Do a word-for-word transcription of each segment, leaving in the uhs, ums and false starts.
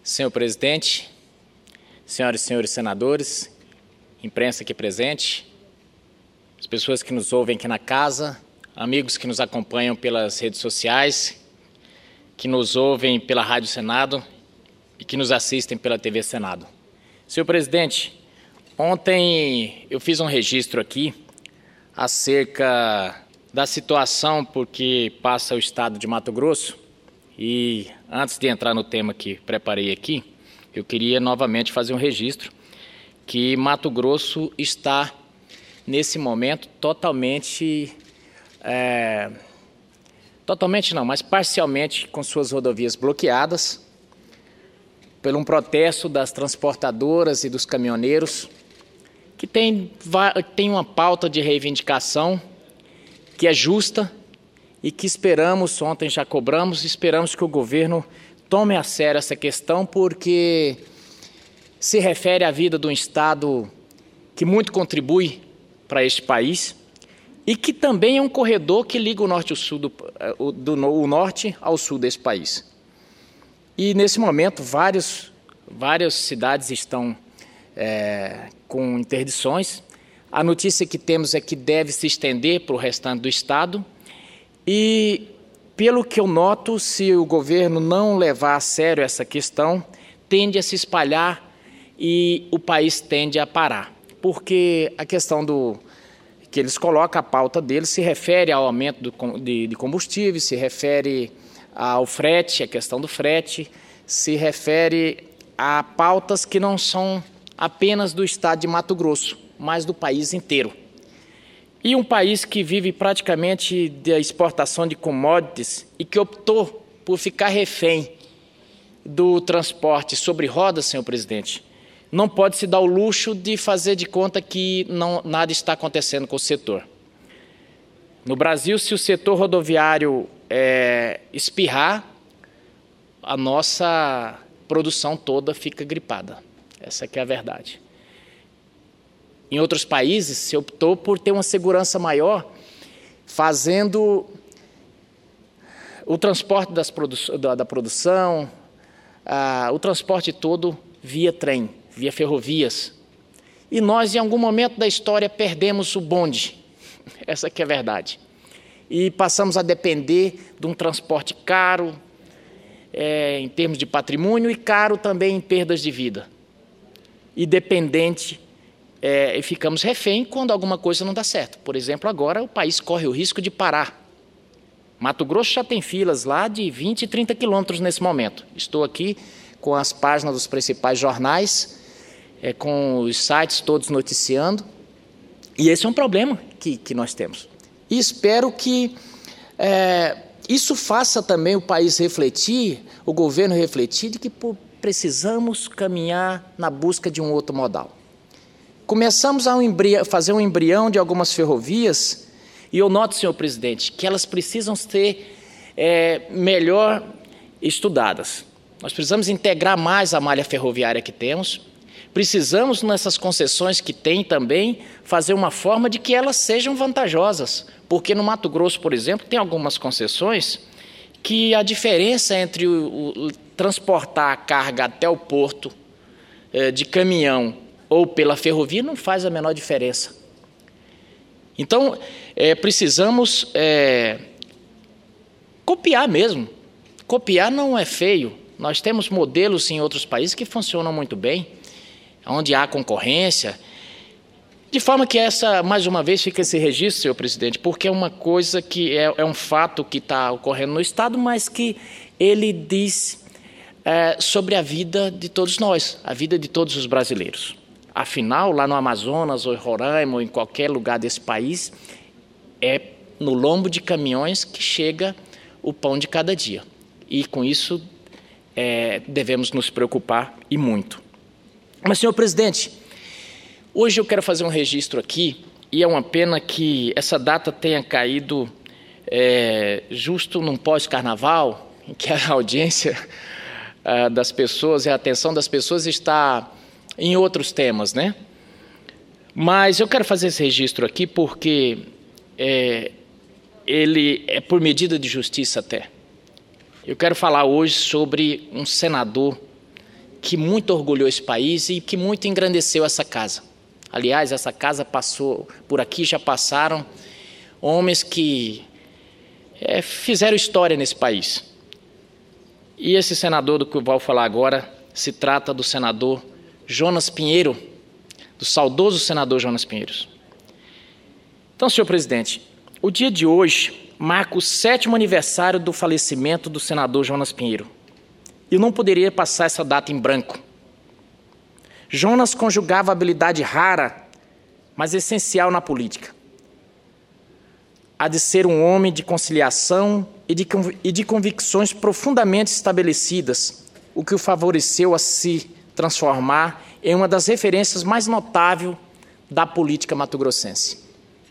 Senhor presidente, senhoras e senhores senadores, imprensa aqui presente, as pessoas que nos ouvem aqui na casa, amigos que nos acompanham pelas redes sociais, que nos ouvem pela Rádio Senado e que nos assistem pela T V Senado. Senhor presidente, ontem eu fiz um registro aqui acerca da situação por que passa o estado de Mato Grosso. E antes de entrar no tema que preparei aqui, eu queria novamente fazer um registro que Mato Grosso está, nesse momento, totalmente, é, totalmente não, mas parcialmente com suas rodovias bloqueadas, por um protesto das transportadoras e dos caminhoneiros, que tem, tem uma pauta de reivindicação que é justa, e que esperamos, ontem já cobramos, esperamos que o governo tome a sério essa questão, porque se refere à vida de um estado que muito contribui para este país e que também é um corredor que liga o norte, ao sul do, do, o norte ao sul desse país. E nesse momento vários, várias cidades estão é, com interdições. A notícia que temos é que deve se estender para o restante do estado. E, pelo que eu noto, se o governo não levar a sério essa questão, tende a se espalhar e o país tende a parar. Porque a questão do que eles colocam, a pauta deles, se refere ao aumento do, de, de combustível, se refere ao frete, a questão do frete, se refere a pautas que não são apenas do estado de Mato Grosso, mas do país inteiro. E um país que vive praticamente da exportação de commodities e que optou por ficar refém do transporte sobre rodas, senhor presidente, não pode se dar o luxo de fazer de conta que não, nada está acontecendo com o setor. No Brasil, se o setor rodoviário é, espirrar, a nossa produção toda fica gripada. Essa que é a verdade. Em outros países, se optou por ter uma segurança maior, fazendo o transporte das produ da, da produção, ah, o transporte todo via trem, via ferrovias. E nós, em algum momento da história, perdemos o bonde. Essa que é a verdade. E passamos a depender de um transporte caro, é, em termos de patrimônio, e caro também em perdas de vida. E dependente É, e ficamos refém quando alguma coisa não dá certo. Por exemplo, agora o país corre o risco de parar. Mato Grosso já tem filas lá de vinte, trinta quilômetros nesse momento. Estou aqui com as páginas dos principais jornais, é, com os sites todos noticiando. E esse é um problema que, que nós temos. E espero que é, isso faça também o país refletir, o governo refletir, de que pô, precisamos caminhar na busca de um outro modal. Começamos a fazer um embrião de algumas ferrovias e eu noto, senhor presidente, que elas precisam ser é, melhor estudadas. Nós precisamos integrar mais a malha ferroviária que temos, precisamos, nessas concessões que tem também, fazer uma forma de que elas sejam vantajosas, porque no Mato Grosso, por exemplo, tem algumas concessões que a diferença entre o, o, transportar a carga até o porto é, de caminhão ou pela ferrovia, não faz a menor diferença. Então, é, precisamos é, copiar mesmo. Copiar não é feio. Nós temos modelos em outros países que funcionam muito bem, onde há concorrência, de forma que essa, mais uma vez, fica esse registro, senhor presidente, porque é uma coisa que é, é um fato que está ocorrendo no Estado, mas que ele diz é, sobre a vida de todos nós, a vida de todos os brasileiros. Afinal, lá no Amazonas, ou em Roraima, ou em qualquer lugar desse país, é no lombo de caminhões que chega o pão de cada dia. E com isso é, devemos nos preocupar e muito. Mas, senhor presidente, hoje eu quero fazer um registro aqui, e é uma pena que essa data tenha caído é, justo num pós-carnaval, em que a audiência uh, das pessoas e a atenção das pessoas está em outros temas, né? Mas eu quero fazer esse registro aqui porque é, ele é por medida de justiça até. Eu quero falar hoje sobre um senador que muito orgulhou esse país e que muito engrandeceu essa casa. Aliás, essa casa passou, por aqui já passaram homens que é, fizeram história nesse país. E esse senador do que eu vou falar agora se trata do senador Jonas Pinheiro, do saudoso senador Jonas Pinheiro. Então, senhor presidente, o dia de hoje marca o sétimo aniversário do falecimento do senador Jonas Pinheiro. Eu não poderia passar essa data em branco. Jonas conjugava a habilidade rara, mas essencial na política, a de ser um homem de conciliação e de, e de convicções profundamente estabelecidas, o que o favoreceu a se transformar em uma das referências mais notáveis da política mato-grossense.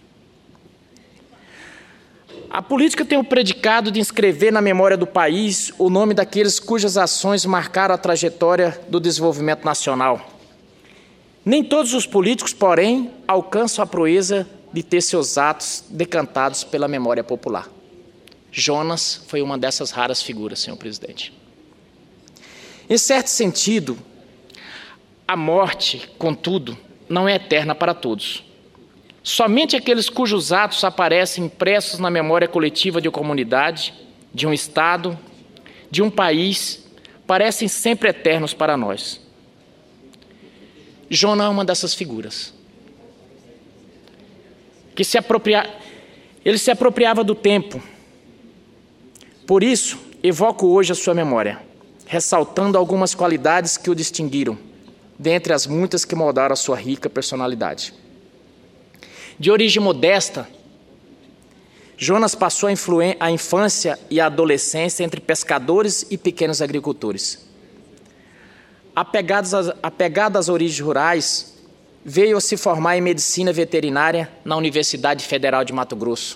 A política tem o predicado de inscrever na memória do país o nome daqueles cujas ações marcaram a trajetória do desenvolvimento nacional. Nem todos os políticos, porém, alcançam a proeza de ter seus atos decantados pela memória popular. Jonas foi uma dessas raras figuras, senhor presidente. Em certo sentido, a morte, contudo, não é eterna para todos. Somente aqueles cujos atos aparecem impressos na memória coletiva de uma comunidade, de um estado, de um país, parecem sempre eternos para nós. Jonas é uma dessas figuras. Que se apropria... Ele se apropriava do tempo. Por isso, evoco hoje a sua memória, ressaltando algumas qualidades que o distinguiram, dentre as muitas que moldaram a sua rica personalidade. De origem modesta, Jonas passou a, influen... a infância e a adolescência entre pescadores e pequenos agricultores. Apegado às, apegado às origens rurais, veio a se formar em medicina veterinária na Universidade Federal de Mato Grosso.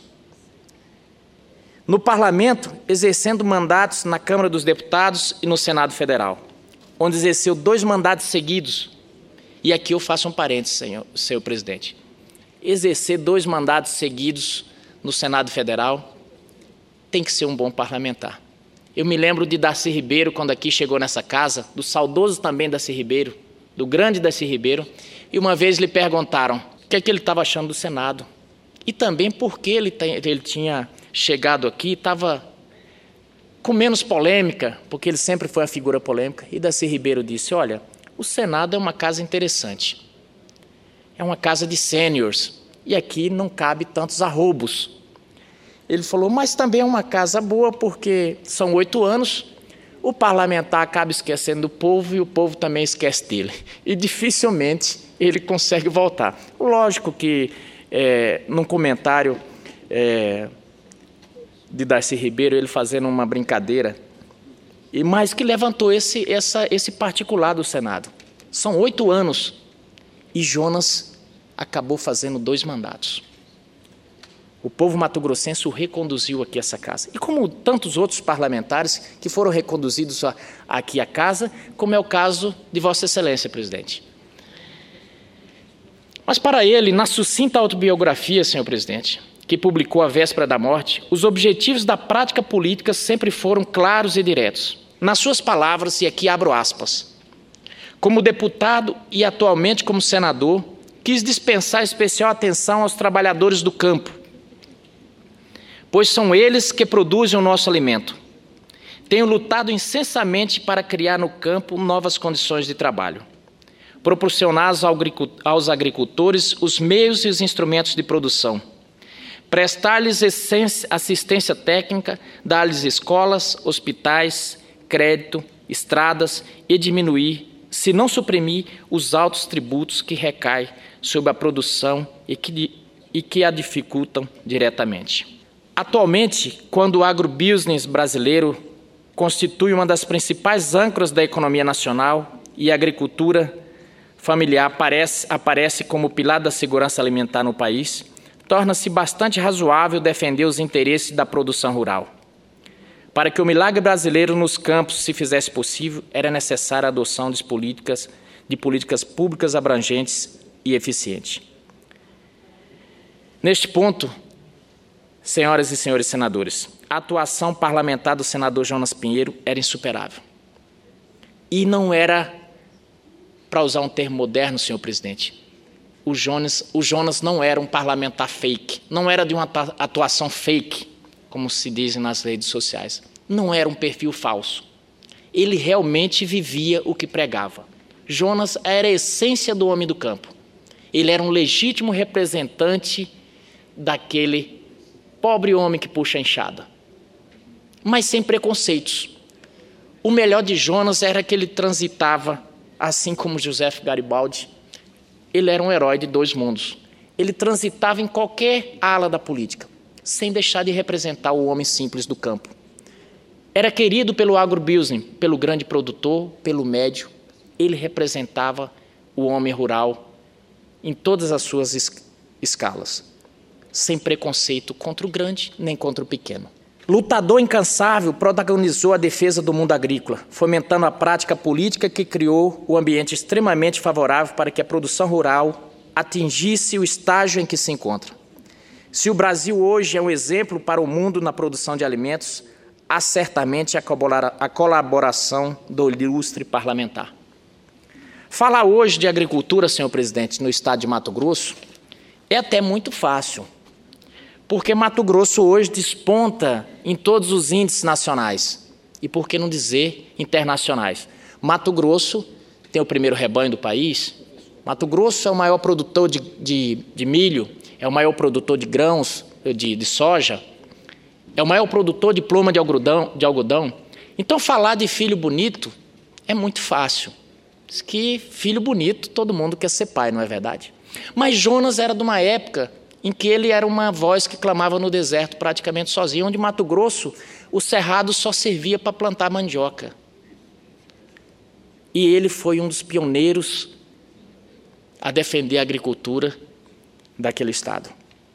No parlamento, exercendo mandatos na Câmara dos Deputados e no Senado Federal, onde exerceu dois mandatos seguidos. E aqui eu faço um parênteses, senhor, senhor presidente. Exercer dois mandatos seguidos no Senado Federal tem que ser um bom parlamentar. Eu me lembro de Darcy Ribeiro, quando aqui chegou nessa casa, do saudoso também Darcy Ribeiro, do grande Darcy Ribeiro, e uma vez lhe perguntaram o que é que ele estava achando do Senado. E também por que ele, ele tinha chegado aqui e estava com menos polêmica, porque ele sempre foi uma figura polêmica. E Darcy Ribeiro disse, olha, o Senado é uma casa interessante. É uma casa de sêniors, e aqui não cabe tantos arroubos. Ele falou, mas também é uma casa boa, porque são oito anos, o parlamentar acaba esquecendo do povo e o povo também esquece dele. E dificilmente ele consegue voltar. Lógico que, é, num comentário é, de Darcy Ribeiro, ele fazendo uma brincadeira, e mas que levantou esse, essa, esse particular do Senado. São oito anos, e Jonas acabou fazendo dois mandatos. O povo mato-grossense o reconduziu aqui a essa casa. E como tantos outros parlamentares que foram reconduzidos a, aqui à casa, como é o caso de Vossa Excelência, presidente. Mas para ele, na sucinta autobiografia, senhor presidente, que publicou à véspera da morte, os objetivos da prática política sempre foram claros e diretos. Nas suas palavras, e aqui abro aspas, como deputado e atualmente como senador, quis dispensar especial atenção aos trabalhadores do campo, pois são eles que produzem o nosso alimento. Tenho lutado incessantemente para criar no campo novas condições de trabalho, proporcionar aos agricultores os meios e os instrumentos de produção, prestar-lhes assistência técnica, dar-lhes escolas, hospitais, crédito, estradas e diminuir, se não suprimir, os altos tributos que recaem sobre a produção e que, e que a dificultam diretamente. Atualmente, quando o agrobusiness brasileiro constitui uma das principais âncoras da economia nacional e a agricultura familiar aparece, aparece como pilar da segurança alimentar no país, torna-se bastante razoável defender os interesses da produção rural. Para que o milagre brasileiro nos campos se fizesse possível, era necessária a adoção de políticas, de políticas públicas abrangentes e eficientes. Neste ponto, senhoras e senhores senadores, a atuação parlamentar do senador Jonas Pinheiro era insuperável. E não era para usar um termo moderno, senhor presidente, o Jonas, o Jonas não era um parlamentar fake, não era de uma atuação fake, como se dizem nas redes sociais. Não era um perfil falso. Ele realmente vivia o que pregava. Jonas era a essência do homem do campo. Ele era um legítimo representante daquele pobre homem que puxa a enxada, mas sem preconceitos. O melhor de Jonas era que ele transitava, assim como José Garibaldi, ele era um herói de dois mundos. Ele transitava em qualquer ala da política, sem deixar de representar o homem simples do campo. Era querido pelo agrobusiness, pelo grande produtor, pelo médio. Ele representava o homem rural em todas as suas es- escalas, sem preconceito contra o grande nem contra o pequeno. Lutador incansável, protagonizou a defesa do mundo agrícola, fomentando a prática política que criou o ambiente extremamente favorável para que a produção rural atingisse o estágio em que se encontra. Se o Brasil hoje é um exemplo para o mundo na produção de alimentos, há certamente a colaboração do ilustre parlamentar. Falar hoje de agricultura, senhor presidente, no estado de Mato Grosso, é até muito fácil, porque Mato Grosso hoje desponta em todos os índices nacionais, e por que não dizer internacionais. Mato Grosso tem o primeiro rebanho do país, Mato Grosso é o maior produtor de, de, de milho, é o maior produtor de grãos, de, de soja, é o maior produtor de pluma de algodão, de algodão. Então, falar de filho bonito é muito fácil. Diz que filho bonito, todo mundo quer ser pai, não é verdade? Mas Jonas era de uma época em que ele era uma voz que clamava no deserto praticamente sozinho, onde Mato Grosso, o cerrado só servia para plantar mandioca. E ele foi um dos pioneiros a defender a agricultura daquele estado.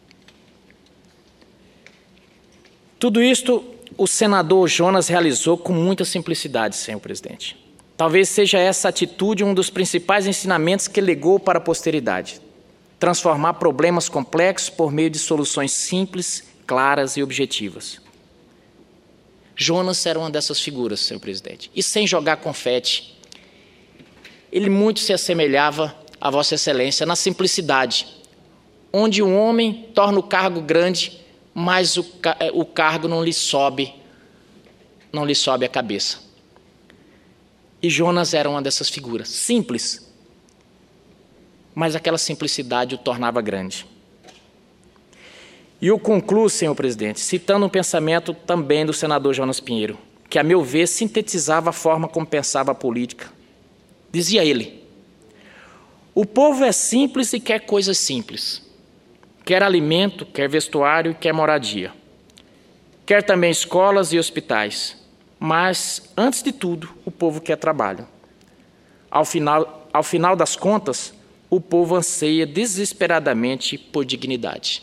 Tudo isto o senador Jonas realizou com muita simplicidade, senhor presidente. Talvez seja essa atitude um dos principais ensinamentos que legou para a posteridade. Transformar problemas complexos por meio de soluções simples, claras e objetivas. Jonas era uma dessas figuras, senhor presidente. E sem jogar confete, ele muito se assemelhava a Vossa Excelência na simplicidade, onde o homem torna o cargo grande, mas o, o cargo não lhe sobe, não lhe sobe a cabeça. E Jonas era uma dessas figuras, simples, mas aquela simplicidade o tornava grande. E eu concluo, senhor presidente, citando um pensamento também do senador Jonas Pinheiro, que, a meu ver, sintetizava a forma como pensava a política. Dizia ele: o povo é simples e quer coisas simples. Quer alimento, quer vestuário, quer moradia. Quer também escolas e hospitais. Mas, antes de tudo, o povo quer trabalho. Ao final, ao final das contas, o povo anseia desesperadamente por dignidade.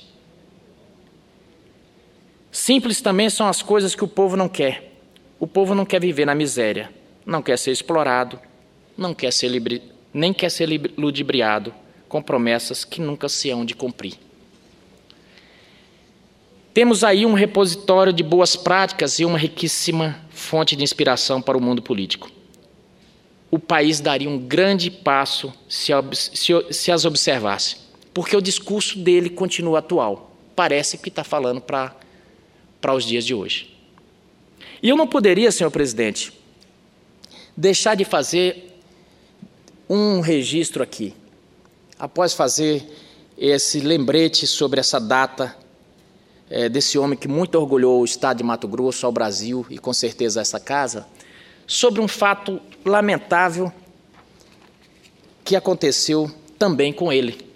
Simples também são as coisas que o povo não quer. O povo não quer viver na miséria, não quer ser explorado, não quer ser libri... nem quer ser ludibriado com promessas que nunca se hão de cumprir. Temos aí um repositório de boas práticas e uma riquíssima fonte de inspiração para o mundo político. O país daria um grande passo se, se, se as observasse, porque o discurso dele continua atual. Parece que está falando para para os dias de hoje. E eu não poderia, senhor presidente, deixar de fazer um registro aqui, após fazer esse lembrete sobre essa data, é, desse homem que muito orgulhou o estado de Mato Grosso, ao Brasil e com certeza a essa casa, sobre um fato lamentável que aconteceu também com ele.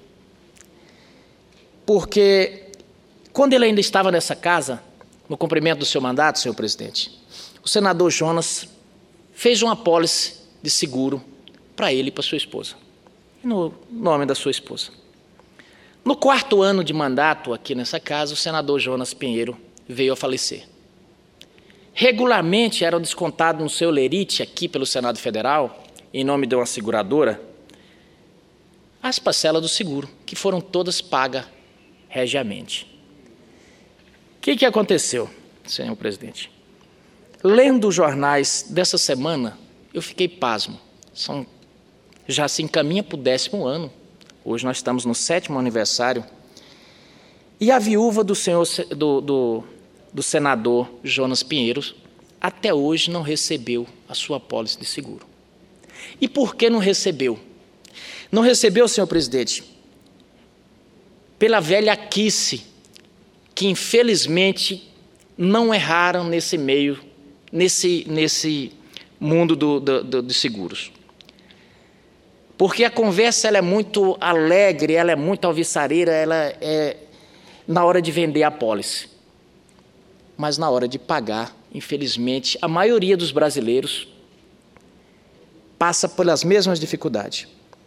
Porque quando ele ainda estava nessa casa, no cumprimento do seu mandato, senhor presidente, o senador Jonas fez uma apólice de seguro para ele e para sua esposa, no nome da sua esposa. No quarto ano de mandato aqui nessa casa, o senador Jonas Pinheiro veio a falecer. Regularmente eram descontados no seu lerite aqui pelo Senado Federal, em nome de uma seguradora, as parcelas do seguro, que foram todas pagas regiamente. O que, que aconteceu, senhor presidente? Lendo os jornais dessa semana, eu fiquei pasmo. São já se encaminha para o décimo ano. Hoje nós estamos no sétimo aniversário. E a viúva do, senhor, do, do, do senador Jonas Pinheiro até hoje não recebeu a sua apólice de seguro. E por que não recebeu? Não recebeu, senhor presidente, pela velhaquice, que infelizmente não erraram nesse meio, nesse, nesse mundo do, do, do, dos seguros. Porque a conversa ela é muito alegre, ela é muito alvissareira, ela é na hora de vender a apólice. Mas na hora de pagar, infelizmente, a maioria dos brasileiros passa pelas mesmas dificuldades.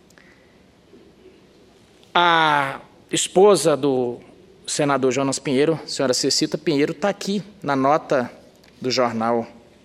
A esposa do senador Jonas Pinheiro, a senhora Cecita Pinheiro, está aqui na nota do jornal,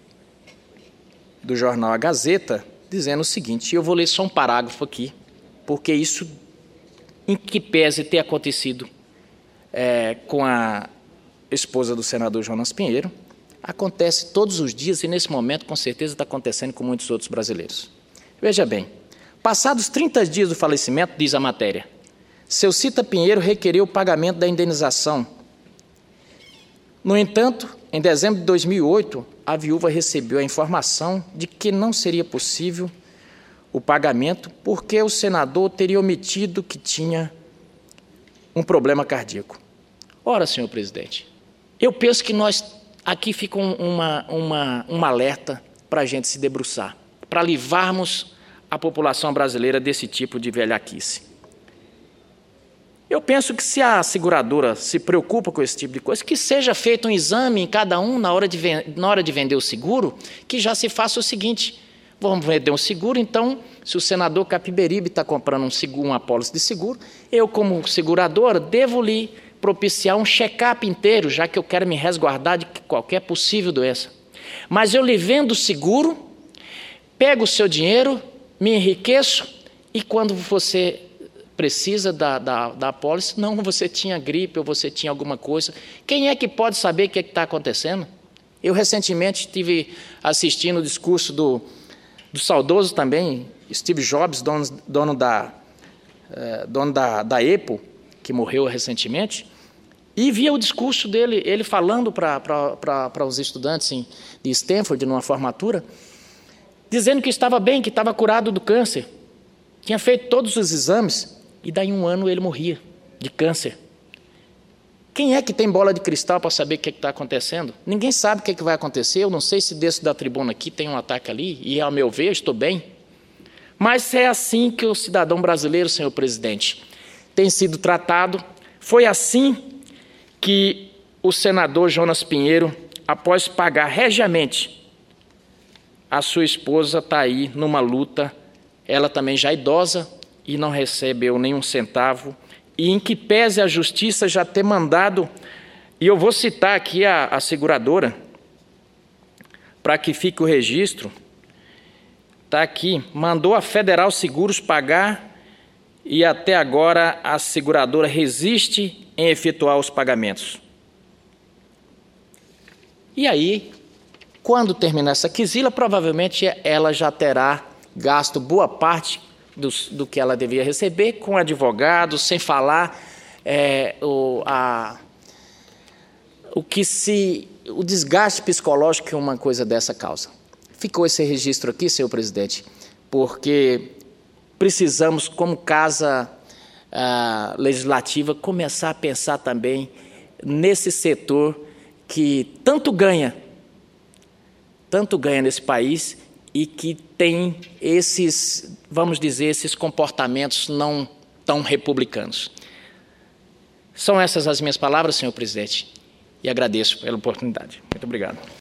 do jornal A Gazeta, dizendo o seguinte, e eu vou ler só um parágrafo aqui, porque isso, em que pese ter acontecido é, com a esposa do senador Jonas Pinheiro, acontece todos os dias e, nesse momento, com certeza está acontecendo com muitos outros brasileiros. Veja bem, passados trinta dias do falecimento, diz a matéria, seu Cita Pinheiro requereu o pagamento da indenização. No entanto, em dezembro de dois mil e oito, a viúva recebeu a informação de que não seria possível o pagamento porque o senador teria omitido que tinha um problema cardíaco. Ora, senhor presidente, eu penso que nós aqui fica uma, uma, um alerta para a gente se debruçar, para livrarmos a população brasileira desse tipo de velhaquice. Eu penso que se a seguradora se preocupa com esse tipo de coisa, que seja feito um exame em cada um na hora de, na hora de vender o seguro, que já se faça o seguinte, vamos vender um seguro, então, se o senador Capiberibe está comprando um seguro, uma apólice de seguro, eu, como seguradora, devo lhe propiciar um check-up inteiro, já que eu quero me resguardar de qualquer possível doença. Mas eu lhe vendo o seguro, pego o seu dinheiro, me enriqueço, e quando você precisa da, da, da apólice, não, você tinha gripe ou você tinha alguma coisa. Quem é que pode saber o que está acontecendo? Eu recentemente estive assistindo o discurso do, do saudoso também, Steve Jobs, dono, dono, da, eh, dono da, da Apple, que morreu recentemente, e via o discurso dele, ele falando para os estudantes em, de Stanford, numa formatura, dizendo que estava bem, que estava curado do câncer, tinha feito todos os exames, e daí um ano ele morria de câncer. Quem é que tem bola de cristal para saber o que está acontecendo? Ninguém sabe o que, que vai acontecer, eu não sei se desço da tribuna aqui tem um ataque ali, e ao meu ver, estou bem. Mas é assim que o cidadão brasileiro, senhor presidente, tem sido tratado. Foi assim que o senador Jonas Pinheiro, após pagar regiamente, a sua esposa está aí numa luta, ela também já idosa, e não recebeu nenhum centavo, e em que pese a justiça já ter mandado, e eu vou citar aqui a, a seguradora, para que fique o registro, está aqui, mandou a Federal Seguros pagar, e até agora a seguradora resiste em efetuar os pagamentos. E aí, quando terminar essa quisila, provavelmente ela já terá gasto boa parte Do, do que ela devia receber, com advogado, sem falar é, o, a, o que se, o desgaste psicológico que uma coisa dessa causa. Ficou esse registro aqui, senhor presidente, porque precisamos, como casa ah, legislativa, começar a pensar também nesse setor que tanto ganha, tanto ganha nesse país, e que tem esses, vamos dizer, esses comportamentos não tão republicanos. São essas as minhas palavras, senhor presidente, e agradeço pela oportunidade. Muito obrigado.